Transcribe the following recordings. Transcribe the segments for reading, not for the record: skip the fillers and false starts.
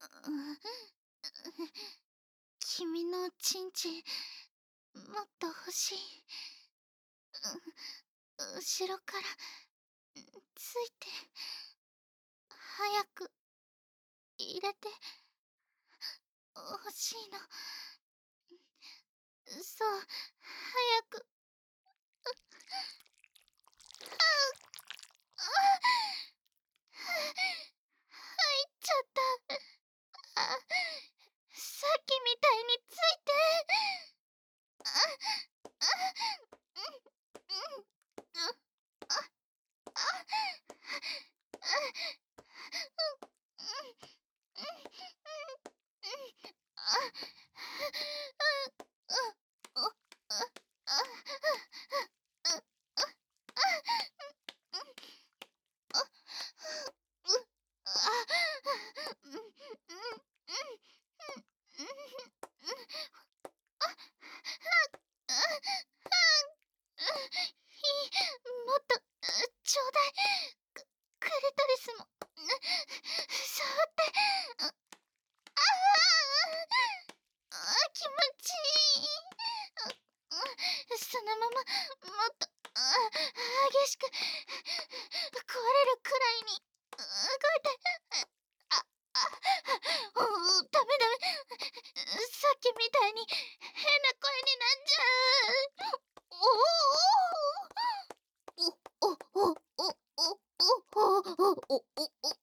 君のチンチン、もっと欲しい。後ろからついて、早く入れて欲しいの。そう、早く。入っちゃった。さっきみたいについて。もっとちょうだい。クリトリスも触って。気持ちいい。そのままもっと激しく壊れるくらいに動いて。ダメダメ。さっきみたいに変な声になんじゃう。おおおおおおおおおおお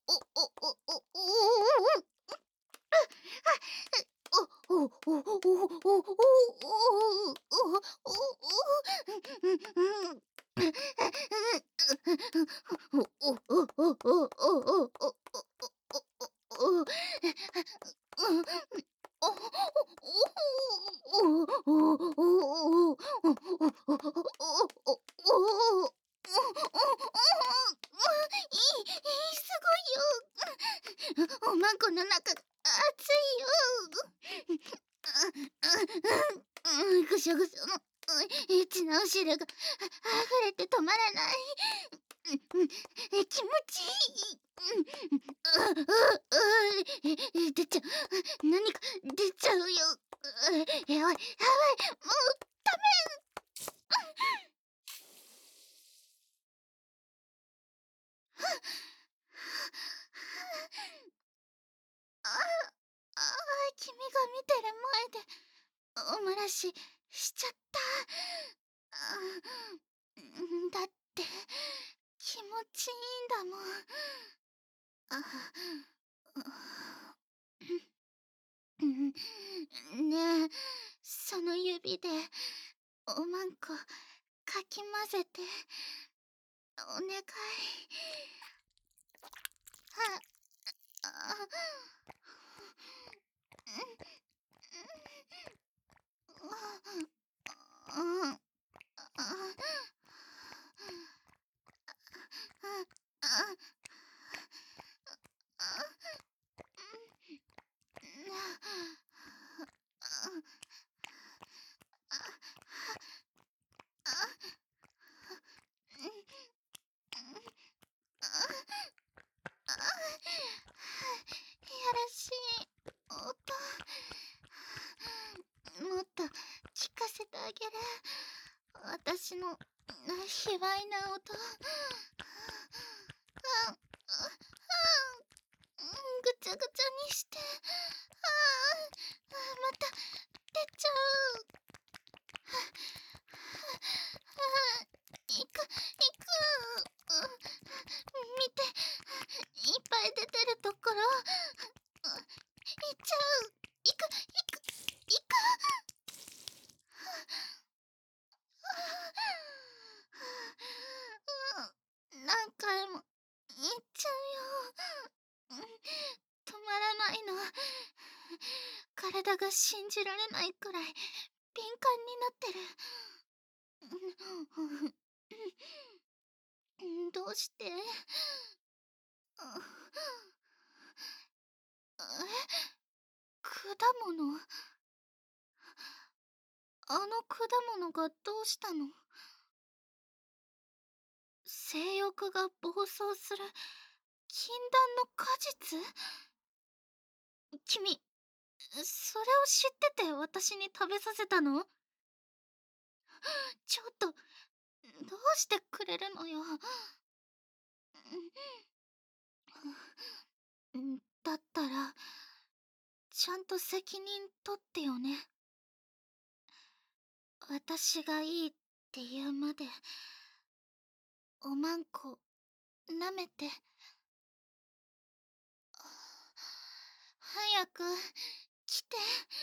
おまんこの中が熱いよ。ぐしょぐしょの血の汁が溢れて止まらない。気持ちいい。出ちゃう。何か出ちゃうよ。やばい、やばい、もうダメ。ああ、君が見てる前でお漏らししちゃった。だって気持ちいいんだもん。ねえ、その指でおまんこかき混ぜてお願い。あやらしい音。もっと聞かせてあげる。私の卑猥な音。ぐちゃぐちゃにして。また出ちゃう。行く。見て、いっぱい出てるところ。行っちゃう。行く。何回も行っちゃうよ。止まらないの。体が信じられないくらい敏感になってる。どうして？果物？あの果物がどうしたの？性欲が暴走する禁断の果実？ 君、それを知ってて私に食べさせたの？ちょっと、どうしてくれるのよ。だったら、ちゃんと責任取ってよね。私がいいって言うまで、おまんこ、舐めて。早く、来て。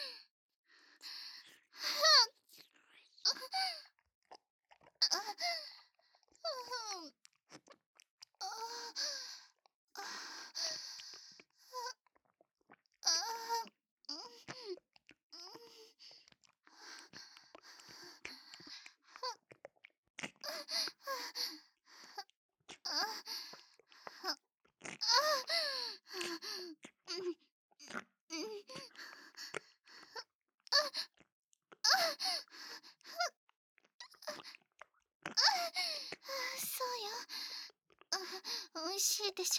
そうよ。美味しいでしょ。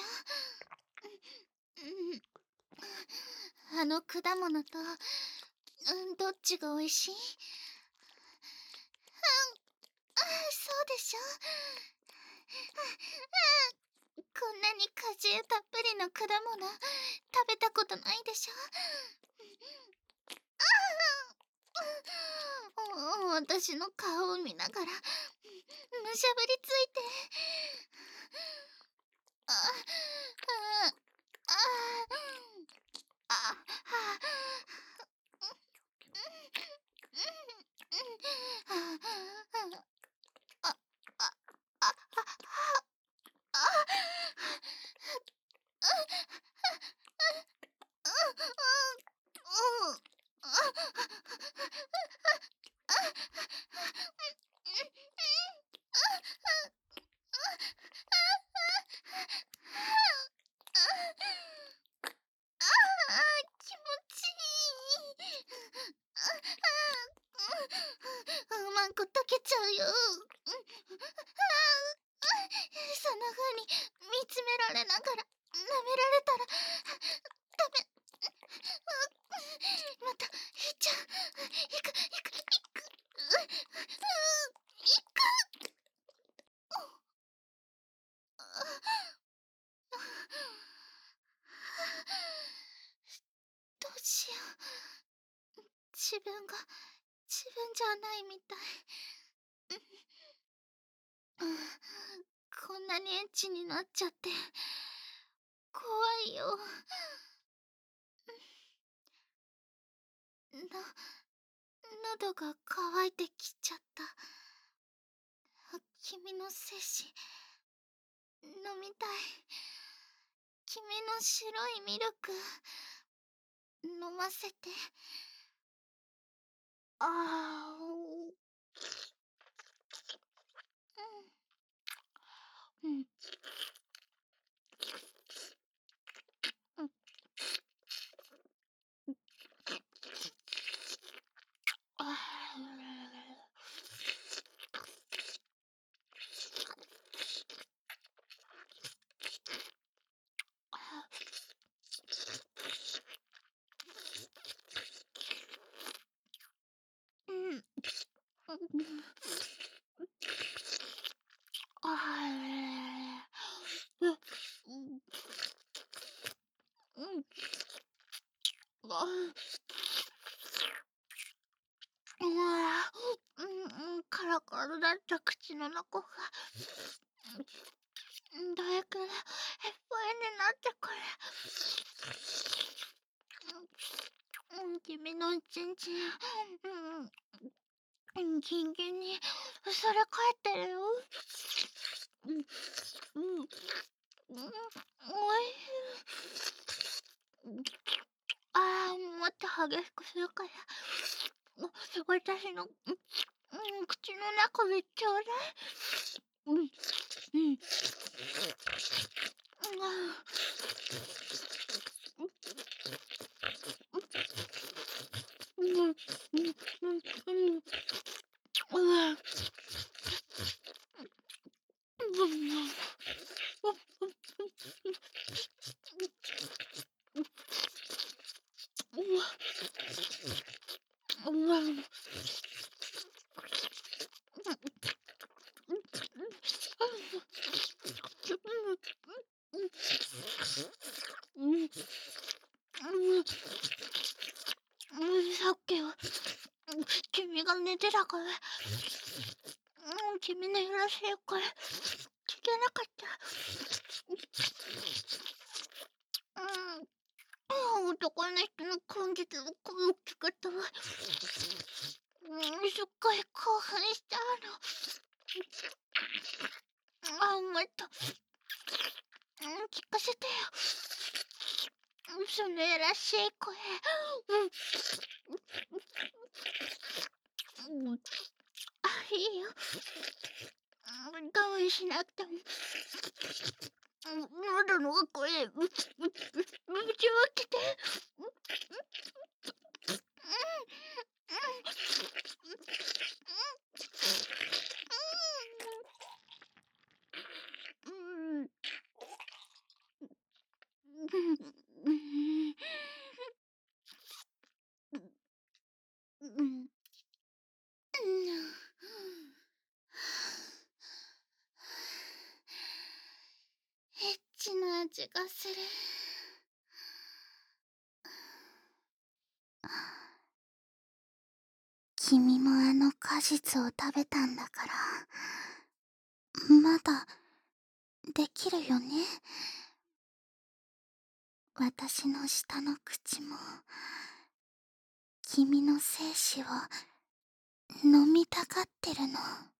あの果物と、どっちが美味しい？そうでしょ。こんなに果汁たっぷりの果物、食べたことないでしょ。私の顔を見ながら、むしゃぶりついて。あ、あ、あ、あ、気持ちいい。うまんこ溶けちゃうよ。そんな風に見つめられながら舐められたらダメ。またいっちゃう。いくいくいく。いく。どうしよう。自分が自分じゃないみたい。こんなにエッチになっちゃって怖いよ。喉が渇いてきちゃった。君の精子飲みたい。君の白いミルク飲ませて。ああ、うん。うん。ああ、カラカラだった口の中が、唾液がいっぱいになってくる。君のちんちん、ギンギンにそれ返ってるよ。おいしい。もっと激しくするから、私の、口の中でちょうだい。 얘들아가 왜君のいらっしゃい声聞けなかった。男の人の感じで声を聞けたわ。すっごい興奮したの。もっと聞かせてよ。そのやらしい声。いいよ。我慢しなくても。喉の声ぶちまけて。エッチな味がする。君もあの果実を食べたんだからまだできるよね。私の下の口も君の精子を飲みたがってるの。